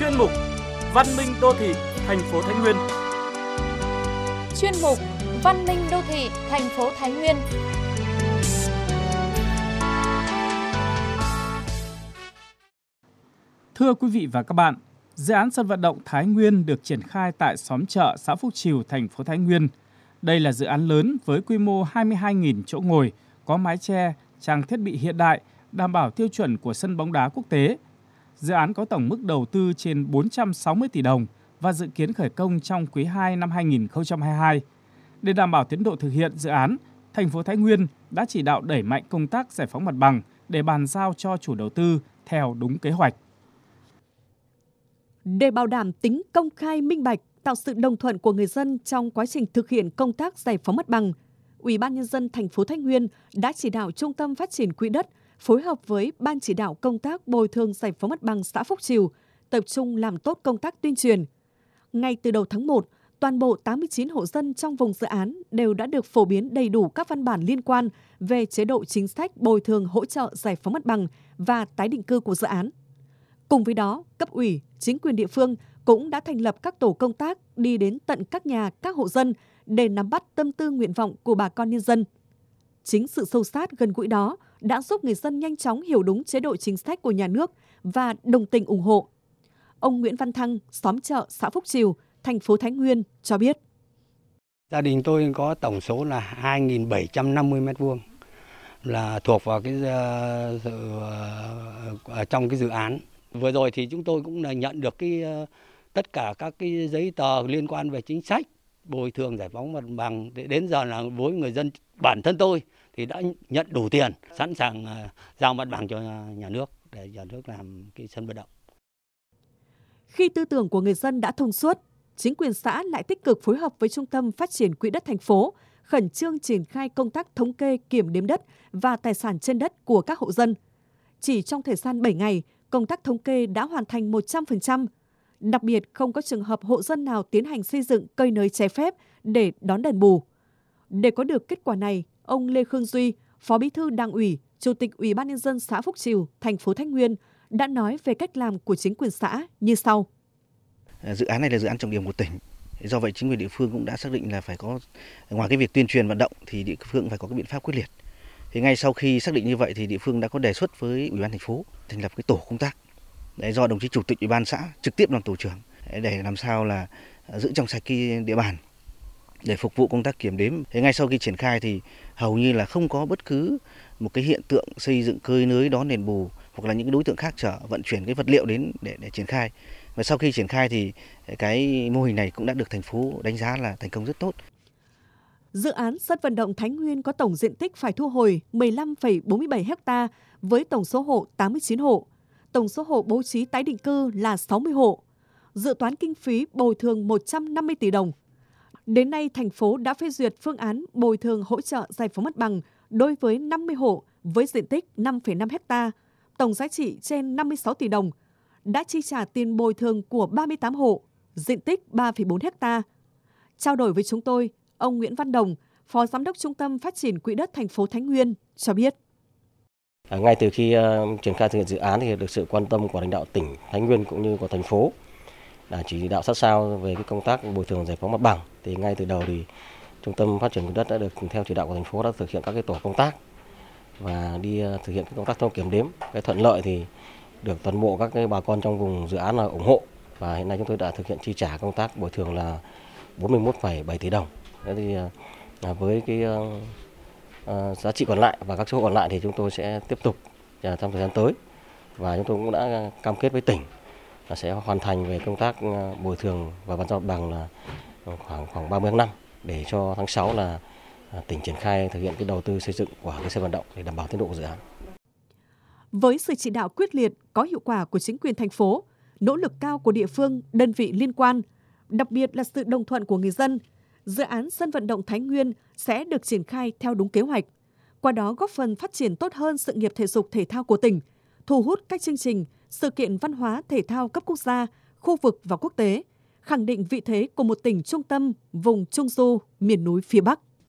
chuyên mục Văn minh đô thị thành phố Thái Nguyên. Chuyên mục Văn minh đô thị thành phố Thái Nguyên. Thưa quý vị và các bạn, dự án sân vận động Thái Nguyên được triển khai tại xóm Chợ, xã Phúc Trìu, thành phố Thái Nguyên. Đây là dự án lớn với quy mô 22.000 chỗ ngồi, có mái che, trang thiết bị hiện đại, đảm bảo tiêu chuẩn của sân bóng đá quốc tế. Dự án có tổng mức đầu tư trên 460 tỷ đồng và dự kiến khởi công trong quý 2 năm 2022. Để đảm bảo tiến độ thực hiện dự án, thành phố Thái Nguyên đã chỉ đạo đẩy mạnh công tác giải phóng mặt bằng để bàn giao cho chủ đầu tư theo đúng kế hoạch. Để bảo đảm tính công khai minh bạch, tạo sự đồng thuận của người dân trong quá trình thực hiện công tác giải phóng mặt bằng, Ủy ban Nhân dân thành phố Thái Nguyên đã chỉ đạo Trung tâm Phát triển Quỹ đất phối hợp với Ban chỉ đạo công tác bồi thường giải phóng mặt bằng xã Phúc Trìu tập trung làm tốt công tác tuyên truyền. Ngay từ đầu tháng 1, toàn bộ 89 hộ dân trong vùng dự án đều đã được phổ biến đầy đủ các văn bản liên quan về chế độ chính sách bồi thường hỗ trợ giải phóng mặt bằng và tái định cư của dự án. Cùng với đó, cấp ủy, chính quyền địa phương cũng đã thành lập các tổ công tác đi đến tận các nhà, các hộ dân để nắm bắt tâm tư nguyện vọng của bà con nhân dân. Chính sự sâu sát gần gũi đó đã giúp người dân nhanh chóng hiểu đúng chế độ chính sách của nhà nước và đồng tình ủng hộ. Ông Nguyễn Văn Thăng, xóm Chợ, xã Phúc Trìu, thành phố Thái Nguyên cho biết. Gia đình tôi có tổng số là 2.750 m2 là thuộc vào trong cái dự án. Vừa rồi thì chúng tôi cũng là nhận được tất cả các cái giấy tờ liên quan về chính sách bồi thường giải phóng mặt bằng. Đến giờ là với người dân, bản thân tôi thì đã nhận đủ tiền, sẵn sàng giao mặt bằng cho nhà nước để nhà nước làm cái sân vận động. Khi tư tưởng của người dân đã thông suốt, chính quyền xã lại tích cực phối hợp với Trung tâm Phát triển Quỹ đất thành phố, khẩn trương triển khai công tác thống kê kiểm đếm đất và tài sản trên đất của các hộ dân. Chỉ trong thời gian 7 ngày, công tác thống kê đã hoàn thành 100%. Đặc biệt không có trường hợp hộ dân nào tiến hành xây dựng cơi nới trái phép để đón đền bù. Để có được kết quả này, ông Lê Khương Duy, Phó Bí thư Đảng ủy, Chủ tịch Ủy ban Nhân dân xã Phúc Trìu, thành phố Thái Nguyên đã nói về cách làm của chính quyền xã như sau. Dự án này là dự án trọng điểm của tỉnh. Do vậy chính quyền địa phương cũng đã xác định là phải có, ngoài cái việc tuyên truyền vận động thì địa phương phải có cái biện pháp quyết liệt. Thì ngay sau khi xác định như vậy thì địa phương đã có đề xuất với Ủy ban thành phố thành lập cái tổ công tác do đồng chí Chủ tịch Ủy ban xã trực tiếp làm tổ trưởng để làm sao là giữ trong sạch cái địa bàn để phục vụ công tác kiểm đếm. Thế ngay sau khi triển khai thì hầu như là không có bất cứ một cái hiện tượng xây dựng cơi nới đón đền bù hoặc là những cái đối tượng khác chở vận chuyển cái vật liệu đến để triển khai. Và sau khi triển khai thì cái mô hình này cũng đã được thành phố đánh giá là thành công rất tốt. Dự án sân vận động Thái Nguyên có tổng diện tích phải thu hồi 15,47 ha với tổng số hộ 89 hộ. Tổng số hộ bố trí tái định cư là 60 hộ. Dự toán kinh phí bồi thường 150 tỷ đồng. Đến nay, thành phố đã phê duyệt phương án bồi thường hỗ trợ giải phóng mặt bằng đối với 50 hộ với diện tích 5,5 ha, tổng giá trị trên 56 tỷ đồng. Đã chi trả tiền bồi thường của 38 hộ, diện tích 3,4 ha. Trao đổi với chúng tôi, ông Nguyễn Văn Đồng, Phó Giám đốc Trung tâm Phát triển Quỹ đất thành phố Thái Nguyên cho biết. Ngay từ khi triển khai thực hiện dự án thì được sự quan tâm của lãnh đạo tỉnh Thái Nguyên cũng như của thành phố là chỉ đạo sát sao về cái công tác bồi thường giải phóng mặt bằng. Thì ngay từ đầu thì Trung tâm Phát triển Quỹ đất đã được theo chỉ đạo của thành phố đã thực hiện các cái tổ công tác và đi thực hiện cái công tác thông kiểm đếm. Cái thuận lợi thì được toàn bộ các cái bà con trong vùng dự án là ủng hộ và hiện nay chúng tôi đã thực hiện chi trả công tác bồi thường là 41,7 tỷ đồng. Thế thì với cái giá trị còn lại và các số còn lại thì chúng tôi sẽ tiếp tục trong thời gian tới và chúng tôi cũng đã cam kết với tỉnh là sẽ hoàn thành về công tác bồi thường và bàn giao mặt bằng là khoảng 30 tháng 5 để cho tháng 6 là tỉnh triển khai thực hiện cái đầu tư xây dựng của cái sân vận động để đảm bảo tiến độ của dự án. Với sự chỉ đạo quyết liệt, có hiệu quả của chính quyền thành phố, nỗ lực cao của địa phương, đơn vị liên quan, đặc biệt là sự đồng thuận của người dân, dự án sân vận động Thái Nguyên sẽ được triển khai theo đúng kế hoạch. Qua đó góp phần phát triển tốt hơn sự nghiệp thể dục thể thao của tỉnh, thu hút các chương trình, sự kiện văn hóa thể thao cấp quốc gia, khu vực và quốc tế, khẳng định vị thế của một tỉnh trung tâm vùng Trung Du, miền núi phía Bắc.